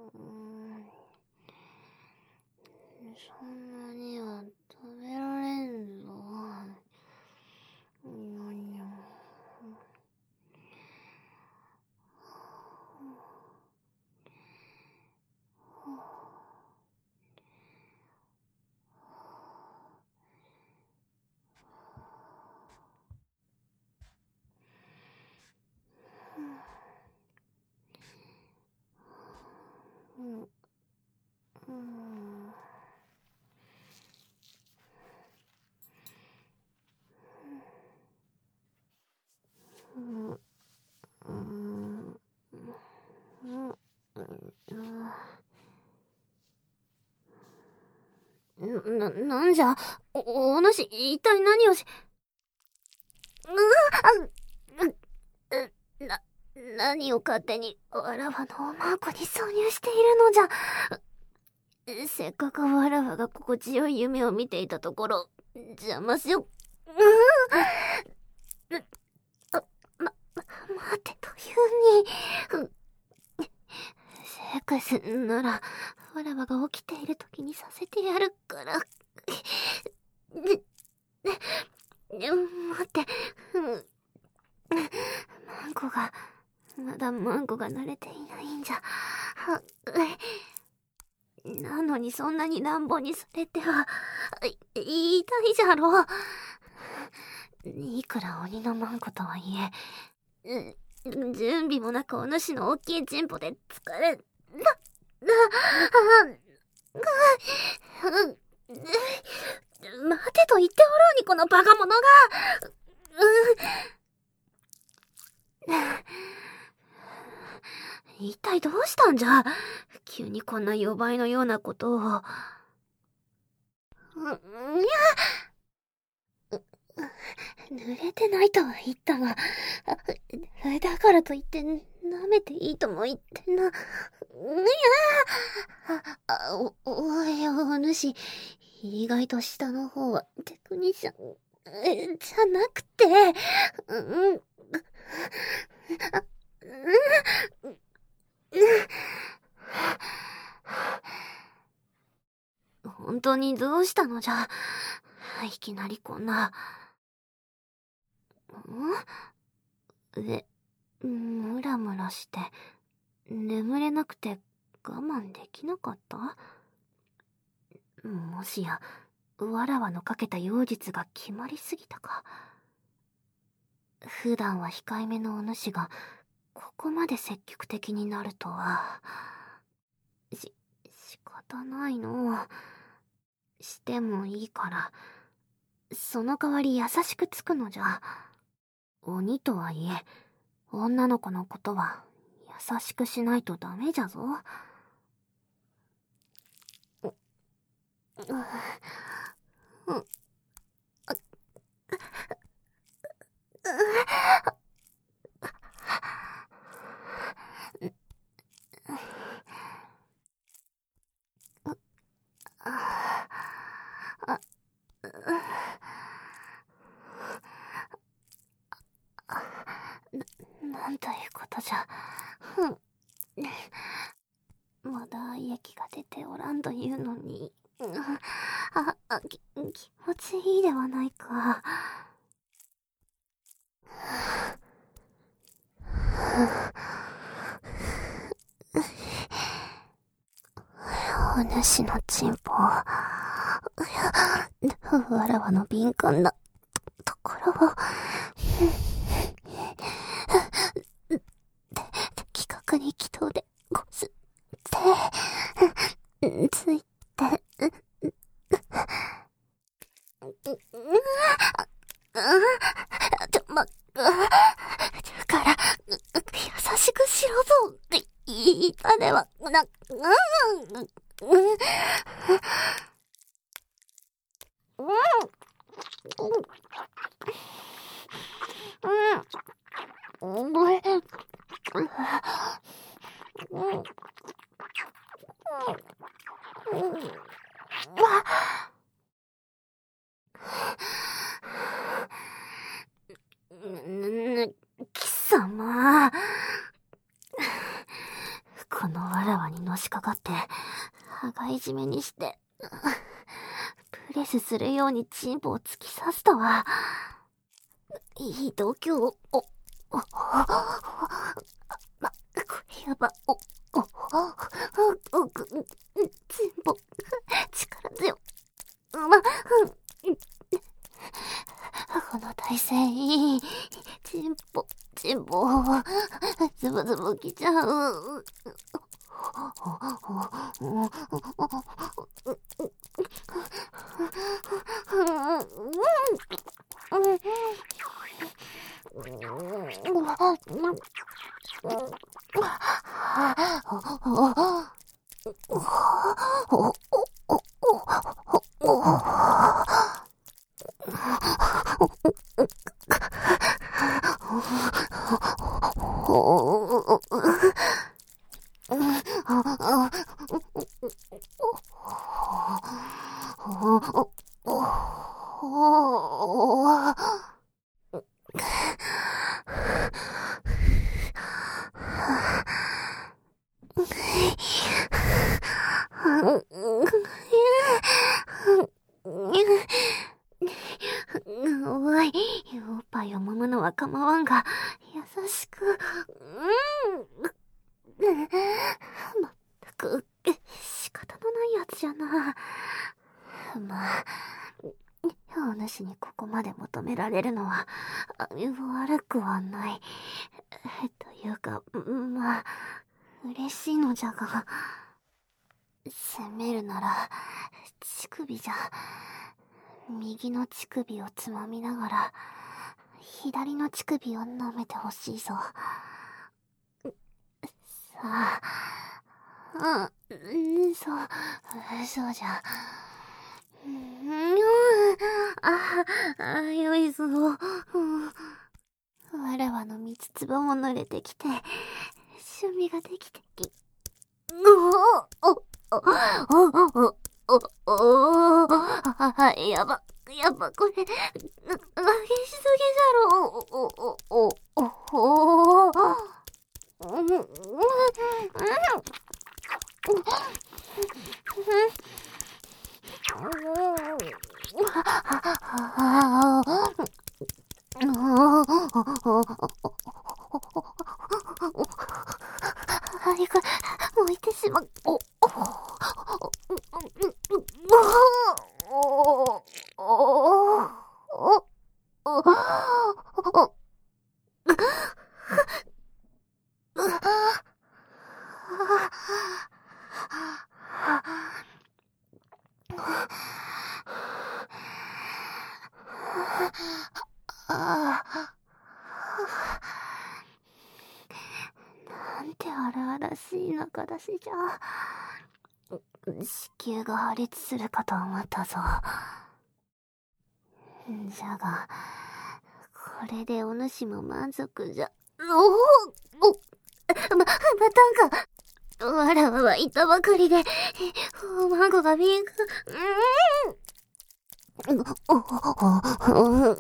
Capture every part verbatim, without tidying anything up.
うーん、そんなには食べられんぞ。にょにょ。うん、うん。うん、うん、うん、な、なんじゃ、お、お主、一体何をし、うわ、あ、な、何を勝手に、わらわのおまんこに挿入しているのじゃ。せっかくわらわが心地よい夢を見ていたところ、邪魔しよ、うーん、あ、ま、待てというに、セックスなら、わらわが起きている時にさせてやるから。で、で、待って、マンコが、まだマンコが慣れていないんじゃ。なのにそんなに乱暴にされては、言いたいじゃろう。いくら鬼のマンコとはいえ、準備もなくお主の大きいチンポで疲れ、な、な、待てと言っておろうにこのバカ者が。一体どうしたんじゃ、急にこんな予売のようなことを。う、いや、濡れてないとは言ったが、だからといって舐めていいとも言ってな。いや、あ、お、おいお主、意外と下の方はテクニシャン、じゃなくて、うん、あ、うん、本当にどうしたのじゃ、いきなりこんな。ん？え、ムラムラして眠れなくて我慢できなかった？もしやわらわのかけた妖術が決まりすぎたか。普段は控えめのお主がここまで積極的になるとは。し、仕方ないの。してもいいから、その代わり優しくつくのじゃ。鬼とはいえ、女の子のことは優しくしないとダメじゃぞ。う、うん、あ、あ、な、なんということじゃ。まだ愛液が出ておらんというのに。あ、あ、き、気持ちいいではないか。お主のチンポ、わらわの敏感なところを、的確に気筒でこすって、ついて、ちょ、ま、だから、優しくしろぞって言いたでは、な、うん、うん、うん、うん、うん、貴様、ここのわらわにのしかかって、羽がいじめにして、プレスするようにチンポを突き刺すとは。いい度胸を、お、お、お、ま、これやば、お、お、お、お、く、チンポ、力強、ま、この体勢いい。チンポ、チンポ、ズブズブきちゃう。おい、おっぱいを揉むのは構わんが、優しく、うん。まったく、仕方のないやつじゃな。まあ、お主にここまで求められるのは、悪くはない。というか、まあ、嬉しいのじゃが、責めるなら、乳首じゃ。右の乳首をつまみながら、左の乳首を舐めてほしいぞ。さあ、うん、そう、そうじゃ。うん、あ、あ、よいぞ。わらわの三つつばも濡れてきて、趣味ができてき、おお、お、お、お、お、お、お、あ、やば、やば、これ、激しすぎじゃろ、お、お、お、お、お、うん、うん、うん、あれが、置いてしまう。お、お、お、お、お、お、なんて荒々しい中出しじゃ。子宮が破裂するかと思ったぞ。じゃが、これでお主も満足じゃ。おお、お、ま、またんか。わらわは言ったばかりで、おまごがビンク、うん。お、お、お、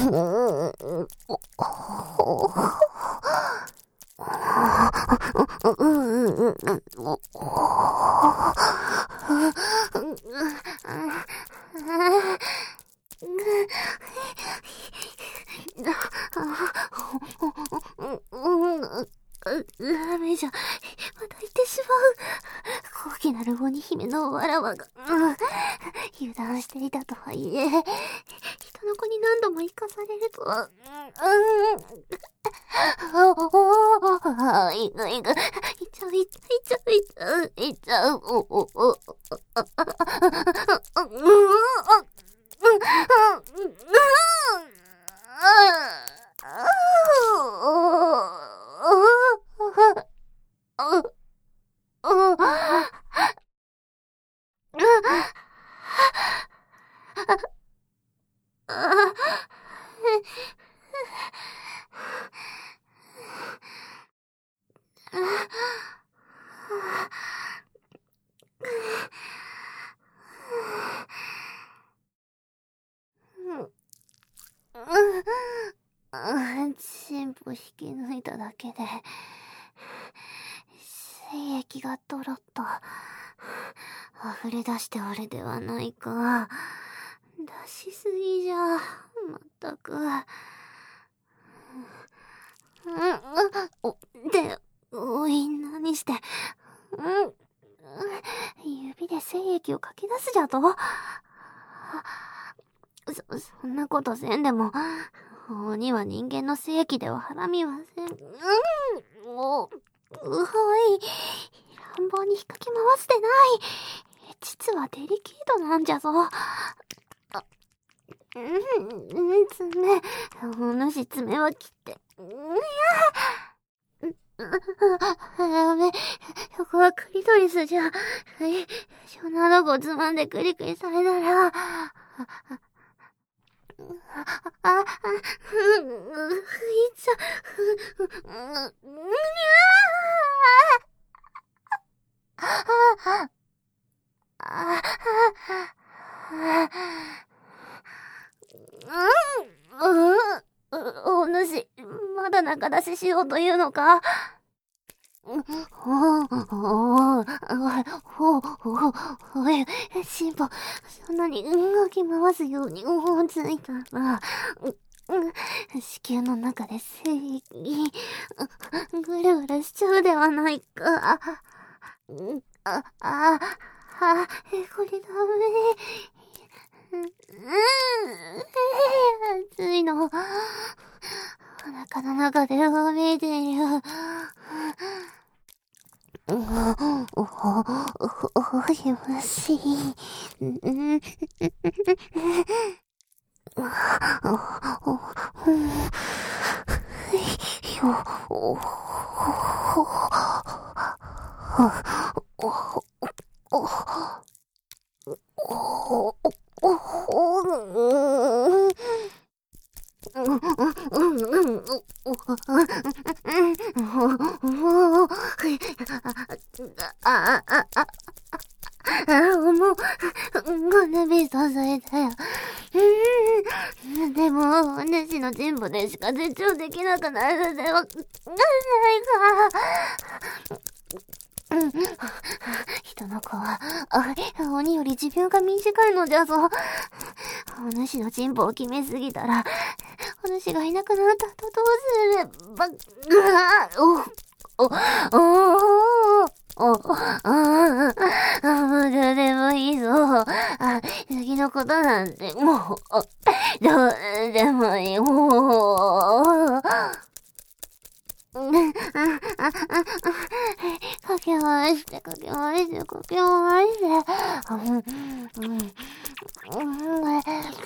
ダメじゃ、また言ってしまう。高貴なる鬼姫のわらわが、うん、油断していたとはいえ、人の子に何度も生かされるとは、うん、おお、いくいく、いっちゃういっちゃういっちゃういっちゃう、おおお、うん、チンポ引き抜いただけで、精液がドロッと溢れ出しておるではないか。出しすぎじゃ、まったく。うん、お、で、おい、何して、うん、指で精液をかき出すじゃと？そ、そんなことせんでも、鬼は人間の精液でははらみはせん。うん、もう、うほい、乱暴に引っかき回してない。実はデリケートなんじゃぞ。あ、うん、うん、爪、お主爪は切って。うん、いや、やべ、そこはクリトリスじゃ。ショナどこつまんでクリクリされたら、あ、あ、ふ、ふいちゃ、ふ、ふ、にゃーあ、あ、うん、うん、お主、まだ中出ししようというのか？ほう、ほう、ほう、ほう、ほう、しんぽ、そんなに動き回すように思いついたら、子宮の中で精液、ぐるぐるしちゃうではないか。あ、あ、あ、これダメ。うん、熱いの。お腹の中でうごめいている。お、お、お、お、いむしい。うん、お、お、うん、よ、お、お、お、お、お、お、あ、あ、あ、あ、もう、ごなびさせたよ。でも、お主の人母でしか絶頂できなくなるのではないか。人の子は、あ、鬼より寿命が短いのじゃぞ。お主の人母を決めすぎたら、お主がいなくなったとどうすれば、ぐわお、お、お、お、お、ああ、もうどうでもいいぞ。あ、次のことなんて、もう、どうでもいい。もう、かけ回して、かけ回して、かけ回して。うん、うん、うん、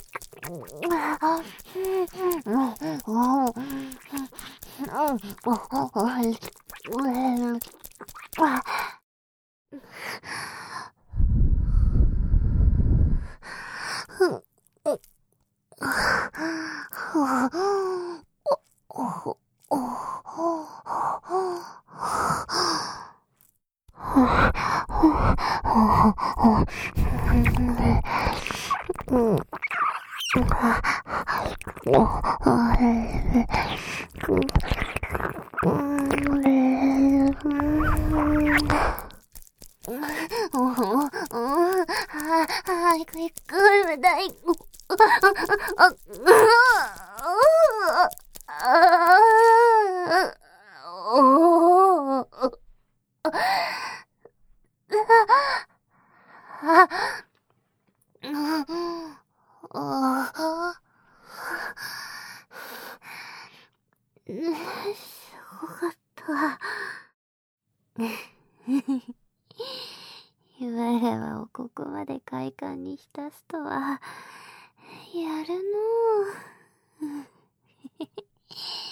我らをここまで快感に浸すとは、やるのう。